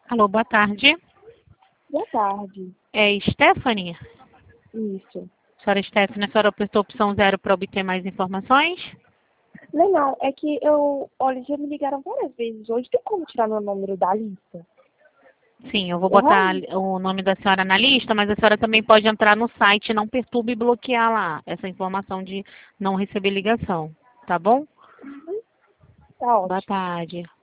Alô, boa tarde. Boa tarde. É Stephanie? Isso. Senhora Stephanie, a senhora apertou a opção 0 para obter mais informações? Não, é que olha, já me ligaram várias vezes hoje. Tem como tirar meu número da lista? Sim, eu vou botar o nome da senhora na lista, mas a senhora também pode entrar no site Não Perturbe e bloquear lá essa informação de não receber ligação, tá bom? Tá Boa ótimo. tarde.